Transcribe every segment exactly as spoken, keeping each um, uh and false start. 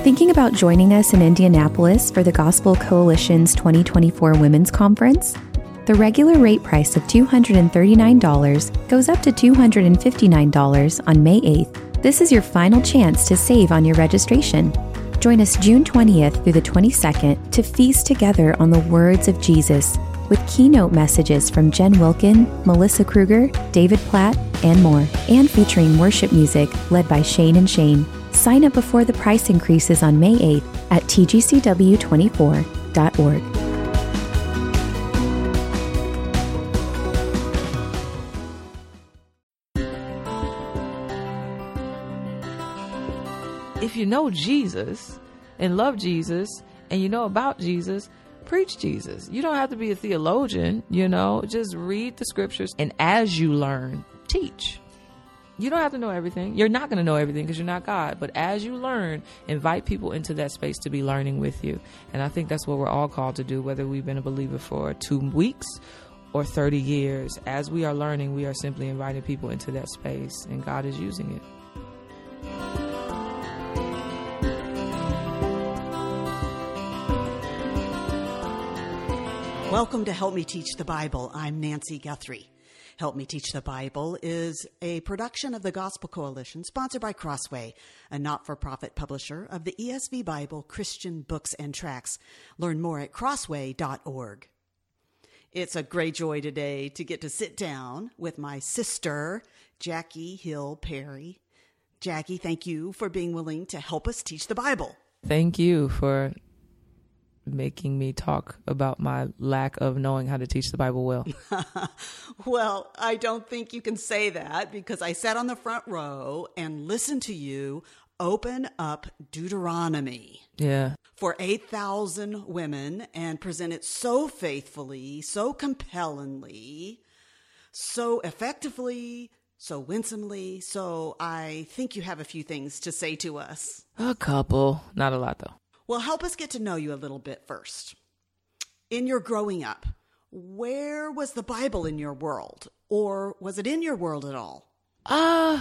Thinking about joining us in Indianapolis for the Gospel Coalition's twenty twenty-four Women's Conference? The regular rate price of two hundred thirty-nine dollars goes up to two hundred fifty-nine dollars on May eighth. This is your final chance to save on your registration. Join us June twentieth through the twenty-second to feast together on the words of Jesus with keynote messages from Jen Wilkin, Melissa Kruger, David Platt, and more, and featuring worship music led by Shane and Shane. Sign up before the price increases on May eighth at T G C W twenty-four dot org. If you know Jesus and love Jesus and you know about Jesus, preach Jesus. You don't have to be a theologian, you know, just read the scriptures. And as you learn, teach. You don't have to know everything. You're not going to know everything because you're not God. But as you learn, invite people into that space to be learning with you. And I think that's what we're all called to do, whether we've been a believer for two weeks or thirty years. As we are learning, we are simply inviting people into that space, and God is using it. Welcome to Help Me Teach the Bible. I'm Nancy Guthrie. Help Me Teach the Bible is a production of the Gospel Coalition, sponsored by Crossway, a not-for-profit publisher of the E S V Bible, Christian books and tracts. Learn more at crossway dot org. It's a great joy today to get to sit down with my sister, Jackie Hill Perry. Jackie, thank you for being willing to help us teach the Bible. Thank you for making me talk about my lack of knowing how to teach the Bible well. Well, I don't think you can say that because I sat on the front row and listened to you open up Deuteronomy. Yeah. For eight thousand women and present it so faithfully, so compellingly, so effectively, so winsomely. So I think you have a few things to say to us. A couple. Not a lot, though. Well, help us get to know you a little bit first. In your growing up, where was the Bible in your world? Or was it in your world at all? Uh,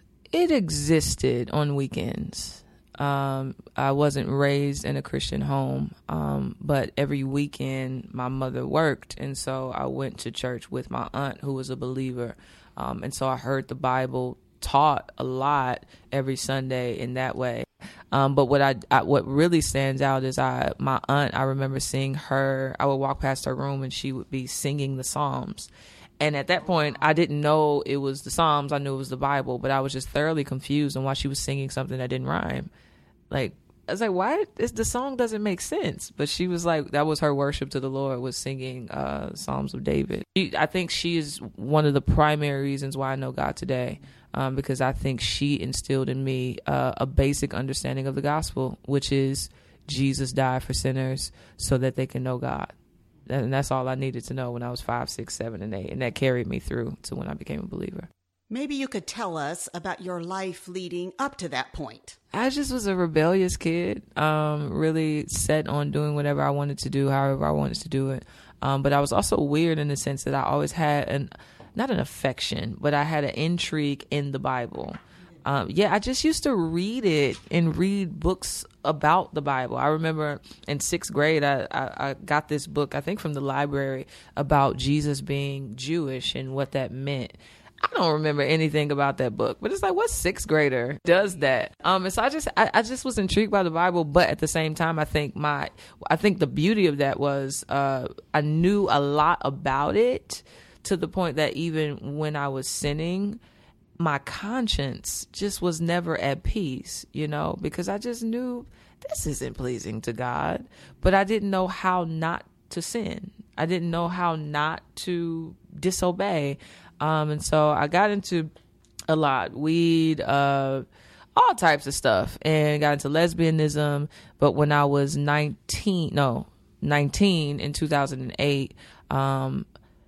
it existed on weekends. Um, I wasn't raised in a Christian home, um, but every weekend my mother worked. And so I went to church with my aunt who was a believer. Um, and so I heard the Bible taught a lot every Sunday in that way. Um, but what I, I what really stands out is I my aunt, I remember seeing her, I would walk past her room and she would be singing the Psalms. And at that point, I didn't know it was the Psalms. I knew it was the Bible, but I was just thoroughly confused on why she was singing something that didn't rhyme. Like, I was like, why? It's, the song doesn't make sense. But she was like, that was her worship to the Lord, was singing uh, Psalms of David. She, I think she is one of the primary reasons why I know God today. Um, because I think she instilled in me uh, a basic understanding of the gospel, which is Jesus died for sinners so that they can know God. And that's all I needed to know when I was five, six, seven, and eight. And that carried me through to when I became a believer. Maybe you could tell us about your life leading up to that point. I just was a rebellious kid, um, really set on doing whatever I wanted to do, however I wanted to do it. Um, but I was also weird in the sense that I always had an... not an affection, but I had an intrigue in the Bible. Um, yeah, I just used to read it and read books about the Bible. I remember in sixth grade, I, I, I got this book, I think from the library, about Jesus being Jewish and what that meant. I don't remember anything about that book, but it's like, what sixth grader does that? Um, and so I just, I, I just was intrigued by the Bible, but at the same time, I think my, I think the beauty of that was uh, I knew a lot about it, to the point that even when I was sinning, my conscience just was never at peace, you know, because I just knew this isn't pleasing to God, but I didn't know how not to sin. I didn't know how not to disobey. Um, and so I got into a lot, weed, uh, all types of stuff, and got into lesbianism. But when I was nineteen, no, nineteen in two thousand eight, um,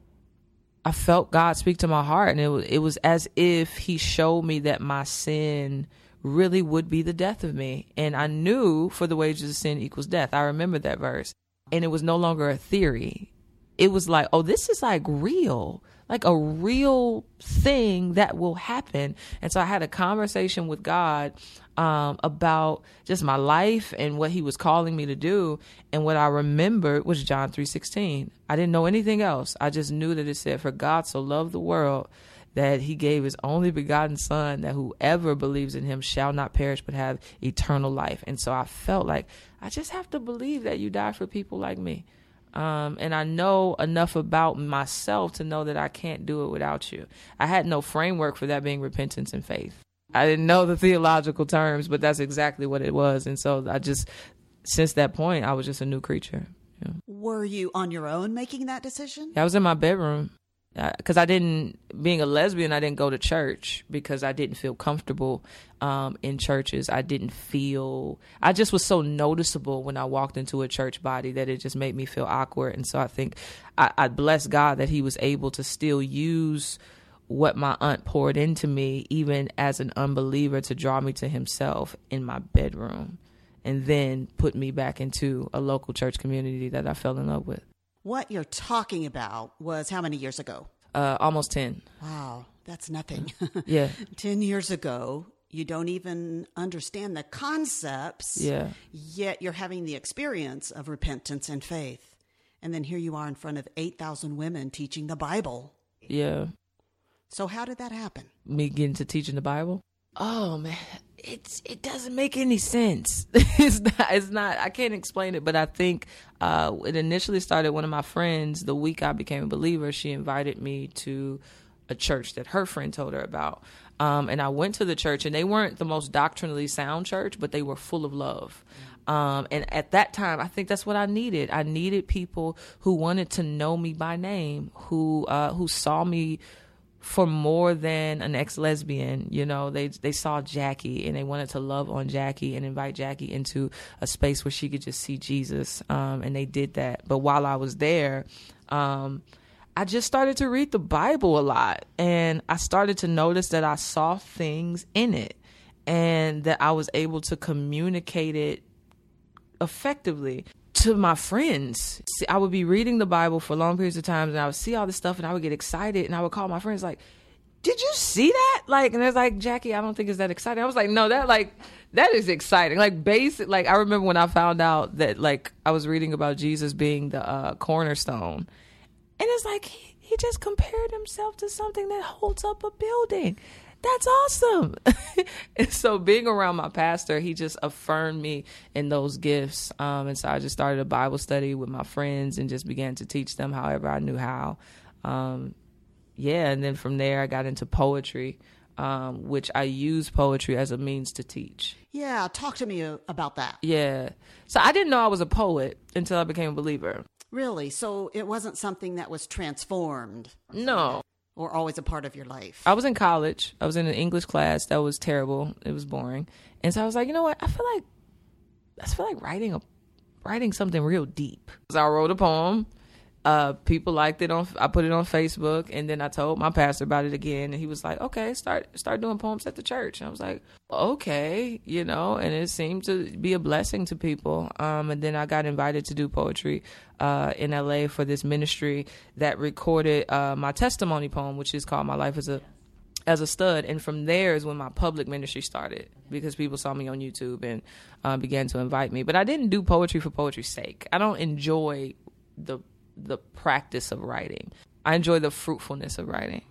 I felt God speak to my heart, and it was, it was as if he showed me that my sin really would be the death of me. And I knew for the wages of sin equals death. I remember that verse. And it was no longer a theory. It was like, oh, this is like real, like a real thing that will happen. And so I had a conversation with God um, about just my life and what he was calling me to do. And what I remembered was John three sixteen. I didn't know anything else. I just knew that it said, for God so loved the world that he gave his only begotten son, that whoever believes in him shall not perish but have eternal life. And so I felt like I just have to believe that you died for people like me. Um, and I know enough about myself to know that I can't do it without you. I had no framework for that being repentance and faith. I didn't know the theological terms, but that's exactly what it was. And so I just, since that point, I was just a new creature. Yeah. Were you on your own making that decision? I was in my bedroom. Because I didn't, being a lesbian, I didn't go to church because I didn't feel comfortable um, in churches. I didn't feel, I just was so noticeable when I walked into a church body that it just made me feel awkward. And so I think I, I bless God that he was able to still use what my aunt poured into me, even as an unbeliever, to draw me to himself in my bedroom and then put me back into a local church community that I fell in love with. What you're talking about was how many years ago? Uh, almost ten. Wow, that's nothing. Yeah. ten years ago, you don't even understand the concepts. Yeah. Yet you're having the experience of repentance and faith. And then here you are in front of eight thousand women teaching the Bible. Yeah. So how did that happen? Me getting to teaching the Bible? Oh, man. It's it doesn't make any sense. it's not. It's not. I can't explain it. But I think uh, it initially started. One of my friends, the week I became a believer, she invited me to a church that her friend told her about. Um, and I went to the church, and they weren't the most doctrinally sound church, but they were full of love. Um, and at that time, I think that's what I needed. I needed people who wanted to know me by name, who uh, who saw me for more than an ex-lesbian. You know, they they saw Jackie and they wanted to love on Jackie and invite Jackie into a space where she could just see Jesus. Um, and they did that. But while I was there, um, I just started to read the Bible a lot. And I started to notice that I saw things in it and that I was able to communicate it effectively to my friends. See, I would be reading the Bible for long periods of time and I would see all this stuff and I would get excited and I would call my friends like, did you see that? Like, and it's like, Jackie, I don't think it's that exciting. I was like, no, that like, that is exciting. Like basic, like I remember when I found out that like I was reading about Jesus being the uh, cornerstone and it's like, he, he just compared himself to something that holds up a building. That's awesome. And so being around my pastor, he just affirmed me in those gifts. Um, and so I just started a Bible study with my friends and just began to teach them however I knew how. Um, yeah. And then from there, I got into poetry, um, which I use poetry as a means to teach. Yeah. Talk to me about that. Yeah. So I didn't know I was a poet until I became a believer. Really? So it wasn't something that was transformed? No. Or always a part of your life? I was in college. I was in an English class that was terrible. It was boring. And so I was like, you know what? I feel like I feel like writing a writing something real deep. So I wrote a poem. Uh, people liked it on. I put it on Facebook, and then I told my pastor about it again, and he was like, "Okay, start start doing poems at the church." And I was like, "Okay," you know. And it seemed to be a blessing to people. Um, and then I got invited to do poetry uh, in L A for this ministry that recorded uh, my testimony poem, which is called "My Life as a as a Stud." And from there is when my public ministry started, because people saw me on YouTube and uh, began to invite me. But I didn't do poetry for poetry's sake. I don't enjoy the the practice of writing. I enjoy the fruitfulness of writing.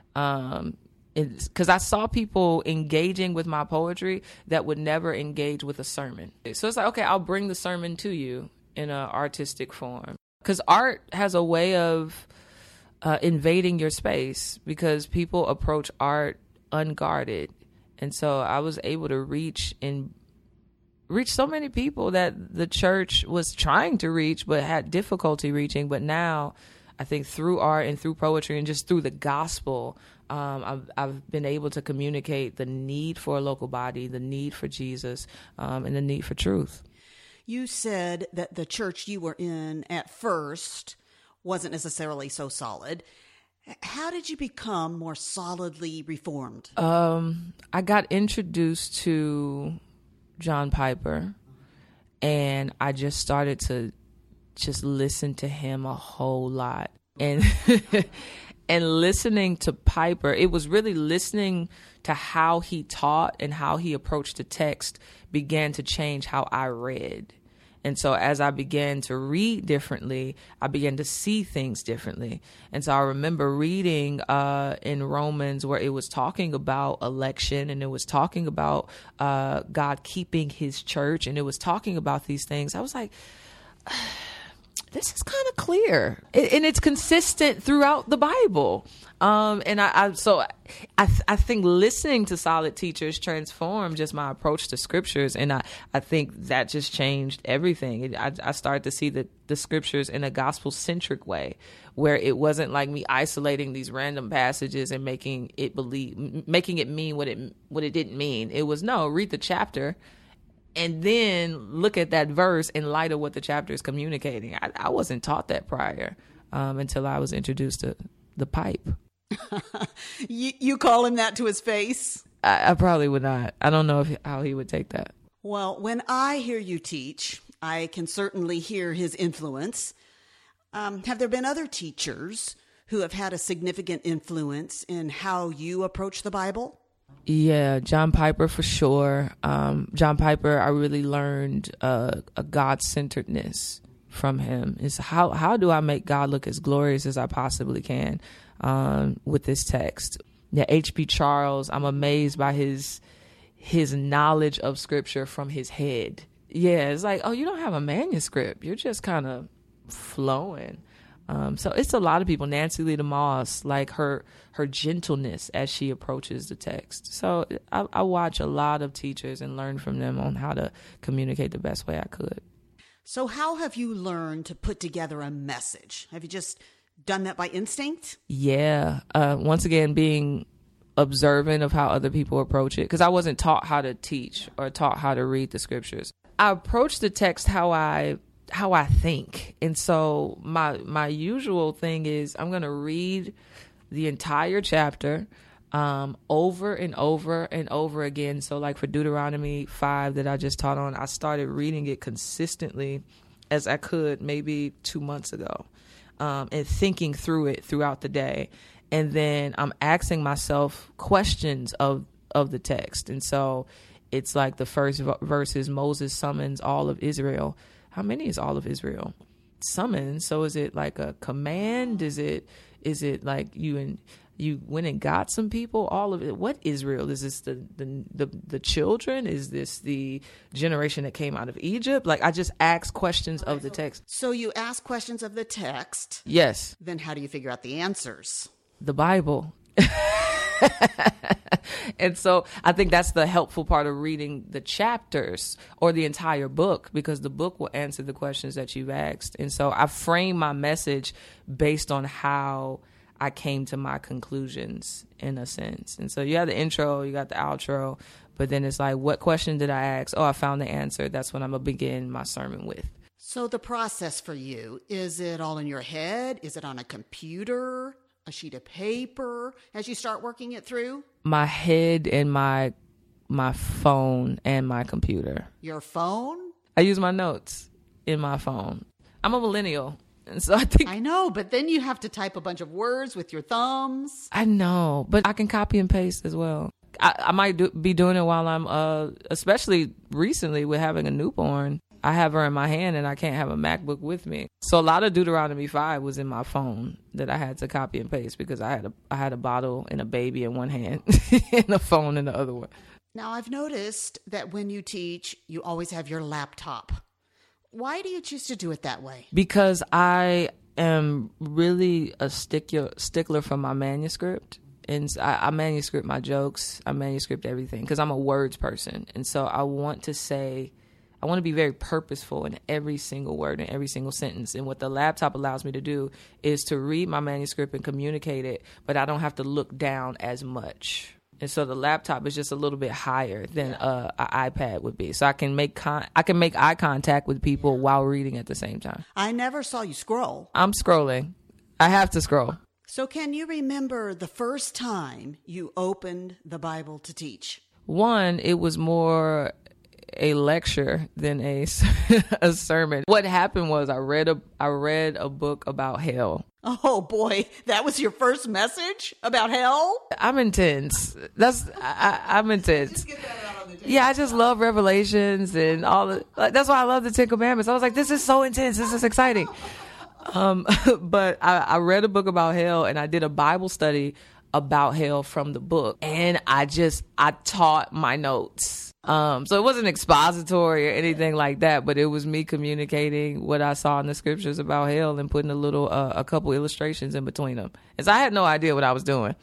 Um, because I saw people engaging with my poetry that would never engage with a sermon. So it's like, okay, I'll bring the sermon to you in an artistic form. Because art has a way of uh, invading your space, because people approach art unguarded. And so I was able to reach and reach so many people that the church was trying to reach but had difficulty reaching. But now I think through art and through poetry and just through the gospel, um, I've, I've been able to communicate the need for a local body, the need for Jesus, um, and the need for truth. You said that the church you were in at first wasn't necessarily so solid. How did you become more solidly reformed? Um, I got introduced to John Piper, and I just started to just listen to him a whole lot. And And listening to Piper, it was really listening to how he taught and how he approached the text began to change how I read. And so as I began to read differently, I began to see things differently. And so I remember reading uh, in Romans where it was talking about election, and it was talking about uh, God keeping his church, and it was talking about these things. I was like, this is kind of clear, and it's consistent throughout the Bible. Um, and I, I so I, th- I think listening to solid teachers transformed just my approach to scriptures, and I, I think that just changed everything. It, I, I started to see the, the scriptures in a gospel centric way, where it wasn't like me isolating these random passages and making it believe, making it mean what it what it didn't mean. It was no, read the chapter and then look at that verse in light of what the chapter is communicating. I, I wasn't taught that prior um, until I was introduced to the pipe. you, you call him that to his face? I, I probably would not. I don't know if how he would take that. Well, when I hear you teach, I can certainly hear his influence. Um, have there been other teachers who have had a significant influence in how you approach the Bible? Yeah, John Piper for sure. Um, John Piper, I really learned uh, a God-centeredness from him. Is how how do I make God look as glorious as I possibly can um, with this text? Yeah, H B Charles, I'm amazed by his his knowledge of scripture from his head. Yeah, it's like, oh, you don't have a manuscript. You're just kind of flowing. Um, so it's a lot of people. Nancy Lee DeMoss, like her her gentleness as she approaches the text. So I, I watch a lot of teachers and learn from them on how to communicate the best way I could. So how have you learned to put together a message? Have you just done that by instinct? Yeah. Uh, once again, being observant of how other people approach it, because I wasn't taught how to teach or taught how to read the scriptures. I approach the text how I how I think. And so my my usual thing is I'm going to read the entire chapter um, over and over and over again. So like for Deuteronomy five that I just taught on, I started reading it consistently as I could maybe two months ago um, and thinking through it throughout the day. And then I'm asking myself questions of, of the text. And so it's like the first verse is Moses summons all of Israel. How many is all of Israel? Summoned. So is it like a command? Is it is it like you and you went and got some people? All of it. What Israel? Is this the the the, the children? Is this the generation that came out of Egypt? Like I just ask questions of the text. So you ask questions of the text. Yes. Then how do you figure out the answers? The Bible. And so I think that's the helpful part of reading the chapters or the entire book, because the book will answer the questions that you've asked. And so I frame my message based on how I came to my conclusions in a sense. And so you have the intro, you got the outro, but then it's like, what question did I ask? Oh, I found the answer. That's what I'm going to begin my sermon with. So the process for you, is it all in your head? Is it on a computer? A sheet of paper as you start working it through? My head and my my phone and my computer. Your phone? I use my notes in my phone. I'm a millennial, and so I think... I know, but then you have to type a bunch of words with your thumbs. I know, but I can copy and paste as well. I, I might do, be doing it while I'm, uh, especially recently with having a newborn. I have her in my hand and I can't have a MacBook with me. So a lot of Deuteronomy five was in my phone that I had to copy and paste because I had a I had a bottle and a baby in one hand and a phone in the other one. Now, I've noticed that when you teach, you always have your laptop. Why do you choose to do it that way? Because I am really a stickler, stickler for my manuscript. And I, I manuscript my jokes. I manuscript everything because I'm a words person. And so I want to say... I want to be very purposeful in every single word and every single sentence. And what the laptop allows me to do is to read my manuscript and communicate it, but I don't have to look down as much. And so the laptop is just a little bit higher than uh, an iPad would be. So I can make con- I can make eye contact with people while reading at the same time. I never saw you scroll. I'm scrolling. I have to scroll. So can you remember the first time you opened the Bible to teach? One, it was more... a lecture than a, a sermon. What happened was I read a I read a book about hell, Oh boy, that was your first message about hell? I'm intense. That's I, I, I'm intense. Just get that out on the table. Yeah, I just love Revelations and all the, like, that's why I love the Ten Commandments. I was like, this is so intense. This is exciting. Um, but I, I read a book about hell, and I did a Bible study about hell from the book. And I just, I taught my notes. Um, so it wasn't expository or anything like that, but it was me communicating what I saw in the scriptures about hell and putting a little, uh, a couple illustrations in between them. And so I had no idea what I was doing,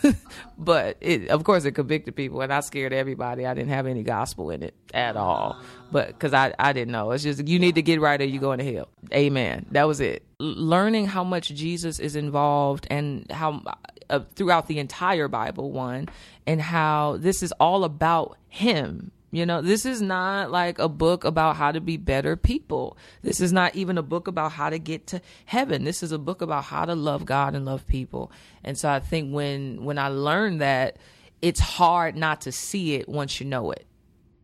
but it, of course it convicted people, and I scared everybody. I didn't have any gospel in it at all, but cause I, I didn't know. It's just, you need to get right or you go into hell. Amen. That was it. L- learning how much Jesus is involved and how, uh, throughout the entire Bible, one, and how this is all about him. You know, this is not like a book about how to be better people. This is not even a book about how to get to heaven. This is a book about how to love God and love people. And so I think when when I learned that, it's hard not to see it once you know it.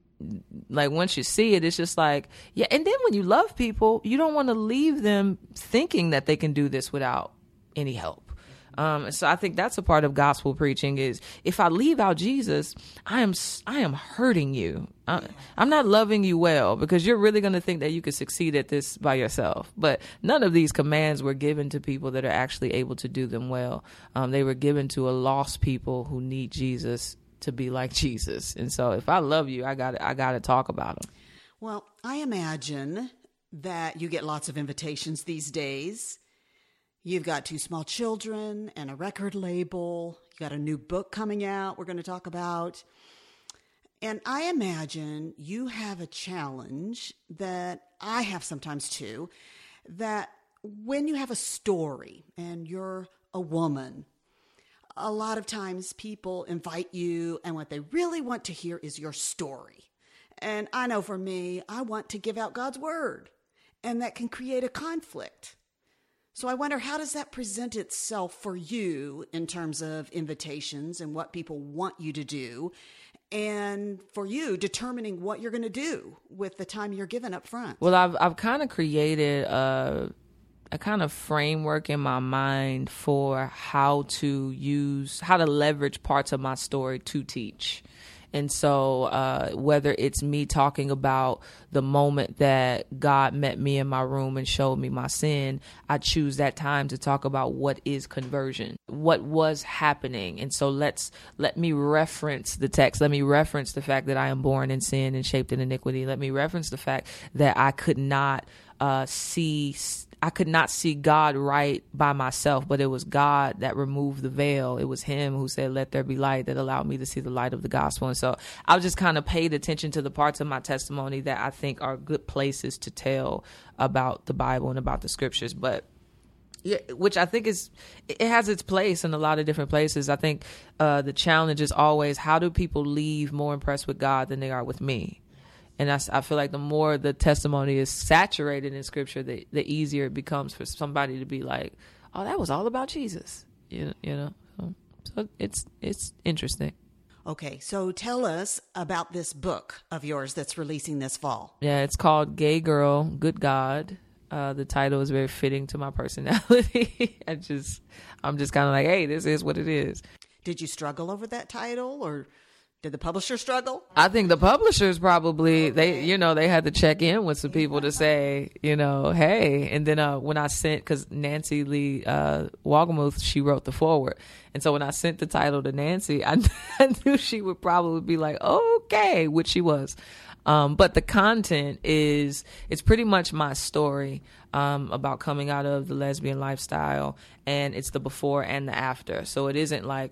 Like once you see it, it's just like, yeah. And then when you love people, you don't want to leave them thinking that they can do this without any help. Um, so I think that's a part of gospel preaching is if I leave out Jesus, I am I am hurting you. I, I'm not loving you well because you're really going to think that you could succeed at this by yourself. But none of these commands were given to people that are actually able to do them well. Um, they were given to a lost people who need Jesus to be like Jesus. And so if I love you, I got I got to talk about them. Well, I imagine that you get lots of invitations these days. You've got two small children and a record label. You got a new book coming out we're going to talk about. And I imagine you have a challenge that I have sometimes too, that when you have a story and you're a woman, a lot of times people invite you and what they really want to hear is your story. And I know for me, I want to give out God's word, and that can create a conflict. So I wonder, how does that present itself for you in terms of invitations and what people want you to do, and for you determining what you're going to do with the time you're given up front? Well, I've I've kind of created a, a kind of framework in my mind for how to use, how to leverage parts of my story to teach. And so uh, whether it's me talking about the moment that God met me in my room and showed me my sin, I choose that time to talk about what is conversion, what was happening. And so let's let me reference the text. Let me reference the fact that I am born in sin and shaped in iniquity. Let me reference the fact that I could not uh, see I could not see God right by myself, but it was God that removed the veil. It was him who said, let there be light, that allowed me to see the light of the gospel. And so I just kind of paid attention to the parts of my testimony that I think are good places to tell about the Bible and about the scriptures. But yeah, which I think is, it has its place in a lot of different places. I think uh, the challenge is always, how do people leave more impressed with God than they are with me? And I, I feel like the more the testimony is saturated in scripture, the, the easier it becomes for somebody to be like, oh, that was all about Jesus. You, you know, so, so it's it's interesting. Okay, so tell us about this book of yours that's releasing this fall. Yeah, it's called Gay Girl, Good God. Uh, the title is very fitting to my personality. I just, I'm just kind of like, hey, this is what it is. Did you struggle over that title, or did the publisher struggle? I think the publishers probably, they, you know, they had to check in with some people to say, you know, hey. And then uh, when I sent, because Nancy Lee uh, Wohlgemuth, she wrote the foreword. And so when I sent the title to Nancy, I, I knew she would probably be like, okay, which she was. Um, but the content is, it's pretty much my story um, about coming out of the lesbian lifestyle. And it's the before and the after. So it isn't like,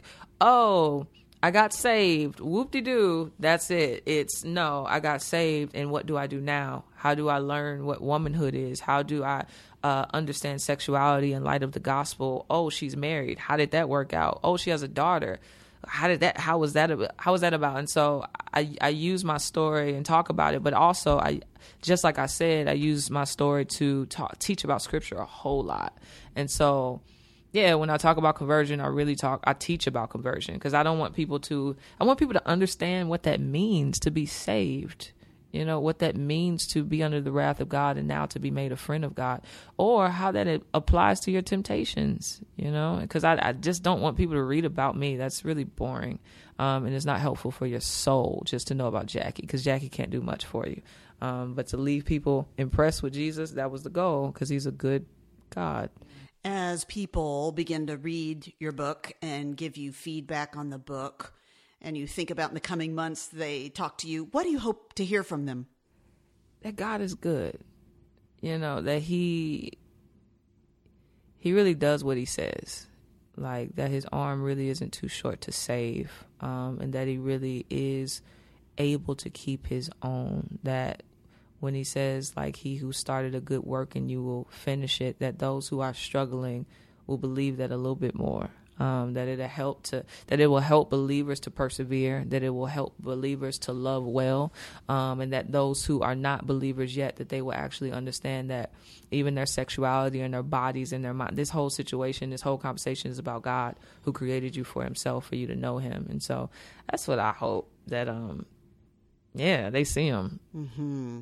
oh, I got saved, whoop-de-doo, that's it. It's, no, I got saved, and what do I do now? How do I learn what womanhood is? How do I uh, understand sexuality in light of the gospel? Oh, she's married. How did that work out? Oh, she has a daughter. How did that, how was that, how was that about? And so I, I use my story and talk about it, but also I, just like I said, I use my story to talk, teach about scripture a whole lot. And so, yeah, when I talk about conversion, I really talk, I teach about conversion, because I don't want people to, I want people to understand what that means to be saved. you know, what that means to be under the wrath of God and now to be made a friend of God, or how that it applies to your temptations, you know, because I, I just don't want people to read about me. That's really boring. Um, and it's not helpful for your soul just to know about Jackie, because Jackie can't do much for you. Um, but to leave people impressed with Jesus, that was the goal, because he's a good God. As people begin to read your book and give you feedback on the book, and you think about in the coming months, they talk to you, what do you hope to hear from them? That God is good. You know, that he, he really does what he says. Like, that his arm really isn't too short to save. Um, and that he really is able to keep his own. That when he says, like, he who started a good work and you will finish it, that those who are struggling will believe that a little bit more. Um, that it'll help to, that it will help believers to persevere, that it will help believers to love well, um, and that those who are not believers yet, that they will actually understand that even their sexuality and their bodies and their mind, this whole situation, this whole conversation is about God, who created you for himself, for you to know him. And so that's what I hope, that, um, yeah, they see him. Mm-hmm.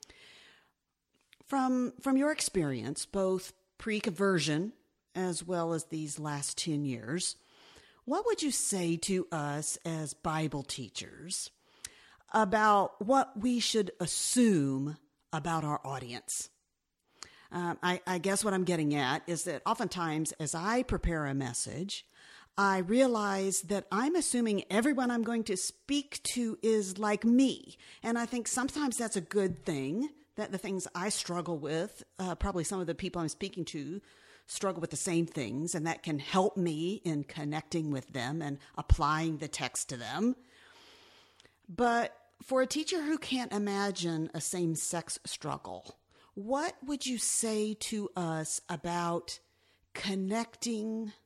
From, from your experience, both pre-conversion as well as these last ten years, what would you say to us as Bible teachers about what we should assume about our audience? Um, I, I guess what I'm getting at is that oftentimes as I prepare a message, I realize that I'm assuming everyone I'm going to speak to is like me. And I think sometimes that's a good thing, that the things I struggle with, uh, probably some of the people I'm speaking to struggle with the same things, and that can help me in connecting with them and applying the text to them. But for a teacher who can't imagine a same-sex struggle, what would you say to us about connecting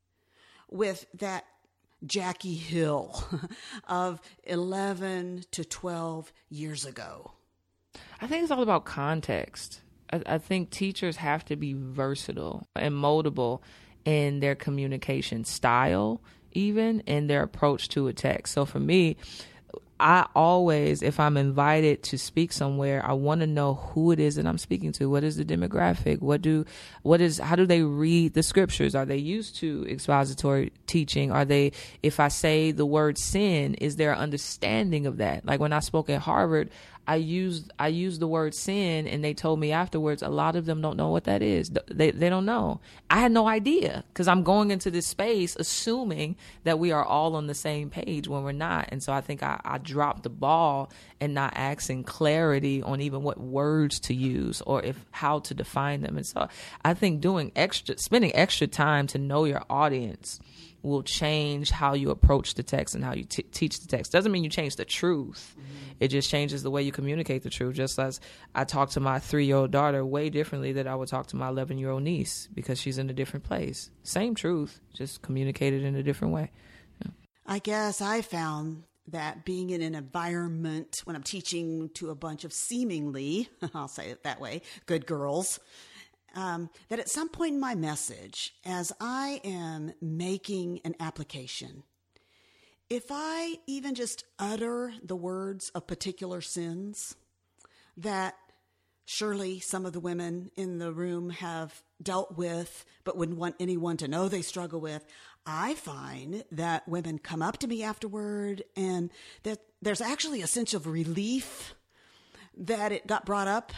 with that Jackie Hill of eleven to twelve years ago? I think it's all about context. I, I think teachers have to be versatile and moldable in their communication style, even in their approach to a text. So for me, I always, if I'm invited to speak somewhere, I want to know who it is that I'm speaking to. What is the demographic? What do, what is, how do they read the scriptures? Are they used to expository teaching? Are they, if I say the word sin, is there an understanding of that? Like when I spoke at Harvard, I used I used the word sin, and they told me afterwards a lot of them don't know what that is. They they don't know. I had no idea, because I'm going into this space assuming that we are all on the same page when we're not. And so I think I, I dropped the ball and not asking clarity on even what words to use or if how to define them. And so I think doing extra, spending extra time to know your audience will change how you approach the text and how you t- teach the text. Doesn't mean you change the truth. Mm-hmm. It just changes the way you communicate the truth. Just as I talk to my three-year-old daughter way differently than I would talk to my eleven-year-old niece, because she's in a different place. Same truth, just communicated in a different way. Yeah. I guess I found that being in an environment when I'm teaching to a bunch of seemingly, I'll say it that way, good girls, Um, that at some point in my message, as I am making an application, if I even just utter the words of particular sins that surely some of the women in the room have dealt with, but wouldn't want anyone to know they struggle with, I find that women come up to me afterward and that there's actually a sense of relief that it got brought up.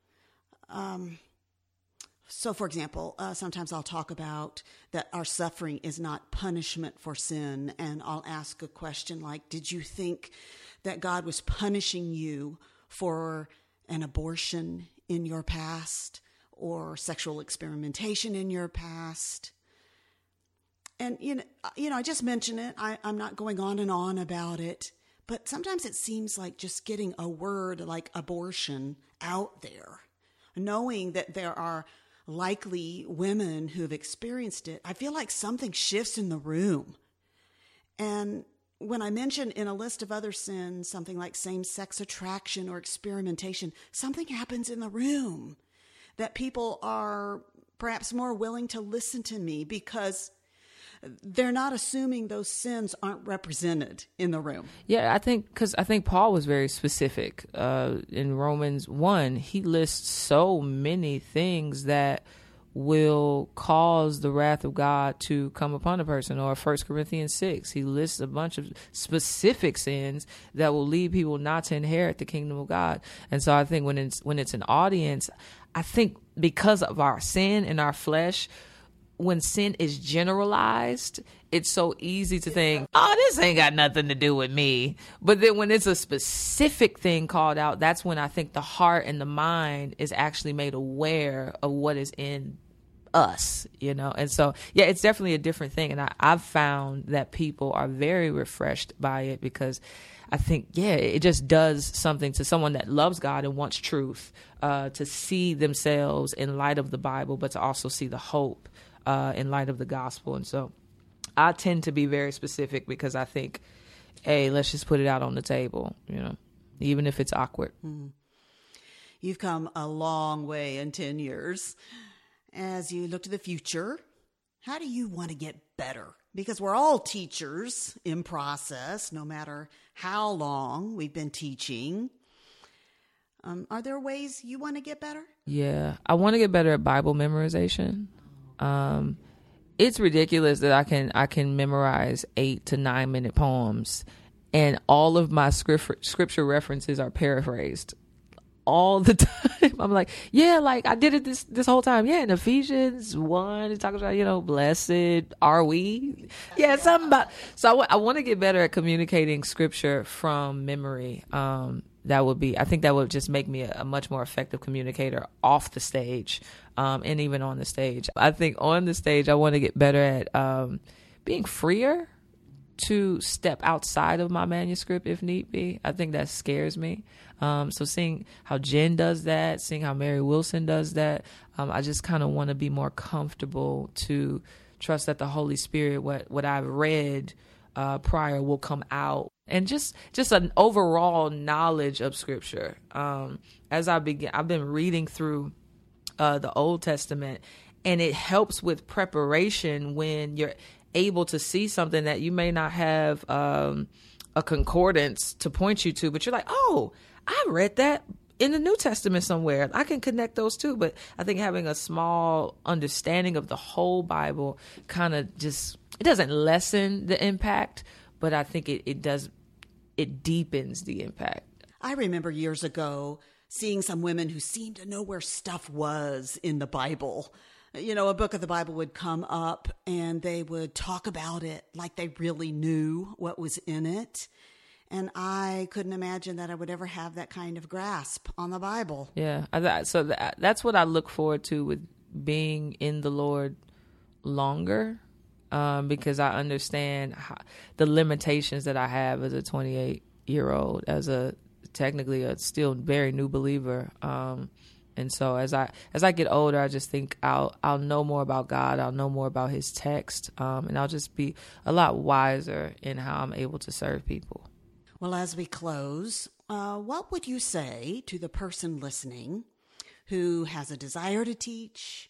Um, So, for example, uh, sometimes I'll talk about that our suffering is not punishment for sin, and I'll ask a question like, did you think that God was punishing you for an abortion in your past or sexual experimentation in your past? And, you know, you know, I just mention it. I, I'm not going on and on about it, but sometimes it seems like just getting a word like abortion out there, knowing that there are likely women who've experienced it, I feel like something shifts in the room. And when I mention in a list of other sins something like same-sex attraction or experimentation, something happens in the room that people are perhaps more willing to listen to me, because they're not assuming those sins aren't represented in the room. Yeah, I think because I think Paul was very specific. Uh, in Romans one, he lists so many things that will cause the wrath of God to come upon a person. Or First Corinthians six, he lists a bunch of specific sins that will lead people not to inherit the kingdom of God. And so I think when it's when it's an audience, I think because of our sin and our flesh, when sin is generalized, it's so easy to think, oh, this ain't got nothing to do with me. But then when it's a specific thing called out, that's when I think the heart and the mind is actually made aware of what is in us, you know? And so, yeah, it's definitely a different thing. And I, I've found that people are very refreshed by it because I think, yeah, it just does something to someone that loves God and wants truth, uh, to see themselves in light of the Bible, but to also see the hope uh, in light of the gospel. And so I tend to be very specific because I think, hey, let's just put it out on the table, you know, even if it's awkward. Mm. You've come a long way in ten years. As you look to the future, how do you want to get better? Because we're all teachers in process, no matter how long we've been teaching. Um, are there ways you want to get better? Yeah, I want to get better at Bible memorization. Um, it's ridiculous that I can I can memorize eight to nine minute poems, and all of my script, scripture references are paraphrased all the time. I'm like, yeah, like I did it this this whole time. Yeah, in Ephesians one, it talks about, you know, blessed are we. Yeah, something about. So I, w- I want to get better at communicating scripture from memory. Um, that would be, I think that would just make me a, a much more effective communicator off the stage, um, and even on the stage. I think on the stage, I want to get better at um, being freer to step outside of my manuscript if need be. I think that scares me. Um, so seeing how Jen does that, seeing how Mary Wilson does that, um, I just kind of want to be more comfortable to trust that the Holy Spirit, what what I've read uh, prior, will come out. And just just an overall knowledge of Scripture. Um, as I begin, I've been reading through uh, the Old Testament, and it helps with preparation when you're able to see something that you may not have um, a concordance to point you to, but you're like, oh, I read that in the New Testament somewhere. I can connect those two. But I think having a small understanding of the whole Bible kind of just, it doesn't lessen the impact, but I think it, it does, it deepens the impact. I remember years ago seeing some women who seemed to know where stuff was in the Bible. You know, a book of the Bible would come up and they would talk about it like they really knew what was in it. And I couldn't imagine that I would ever have that kind of grasp on the Bible. Yeah. So that, that's what I look forward to with being in the Lord longer, um, because I understand how, the limitations that I have as a twenty-eight year old, as a technically a still very new believer. Um, and so as I as I get older, I just think I'll I'll know more about God. I'll know more about His text, um, and I'll just be a lot wiser in how I'm able to serve people. Well, as we close, uh, what would you say to the person listening who has a desire to teach,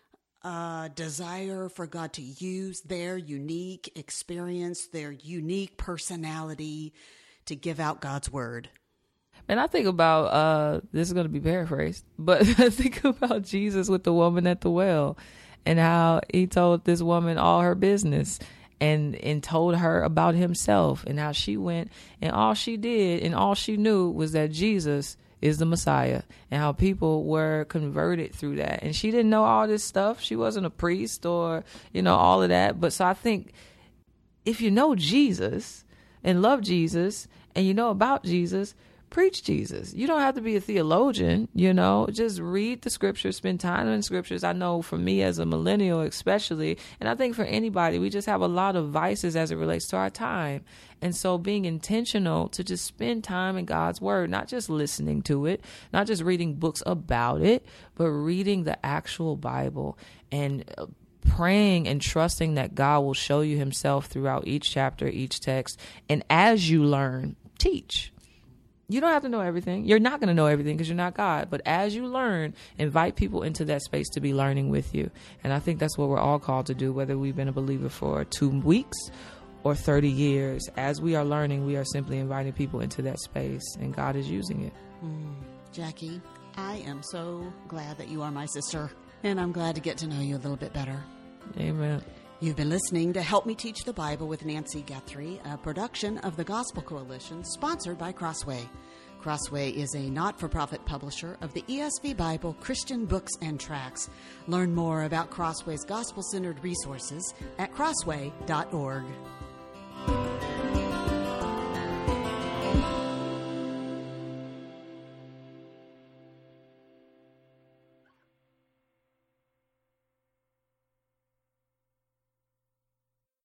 a desire for God to use their unique experience, their unique personality to give out God's word? And I think about, uh, this is going to be paraphrased, but I think about Jesus with the woman at the well and how He told this woman all her business. And and told her about Himself, and how she went and all she did and all she knew was that Jesus is the Messiah, and how people were converted through that. And she didn't know all this stuff. She wasn't a priest or, you know, all of that. But so I think if you know Jesus and love Jesus and you know about Jesus, preach Jesus. You don't have to be a theologian, you know, just read the scriptures, spend time in scriptures. I know for me as a millennial, especially, and I think for anybody, we just have a lot of vices as it relates to our time. And so being intentional to just spend time in God's word, not just listening to it, not just reading books about it, but reading the actual Bible and praying and trusting that God will show you Himself throughout each chapter, each text. And as you learn, teach. You don't have to know everything. You're not going to know everything because you're not God. But as you learn, invite people into that space to be learning with you. And I think that's what we're all called to do, whether we've been a believer for two weeks or thirty years. As we are learning, we are simply inviting people into that space, and God is using it. Mm, Jackie, I am so glad that you are my sister, and I'm glad to get to know you a little bit better. Amen. You've been listening to Help Me Teach the Bible with Nancy Guthrie, a production of the Gospel Coalition, sponsored by Crossway. Crossway is a not-for-profit publisher of the E S V Bible, Christian books, and tracts. Learn more about Crossway's gospel-centered resources at crossway dot org.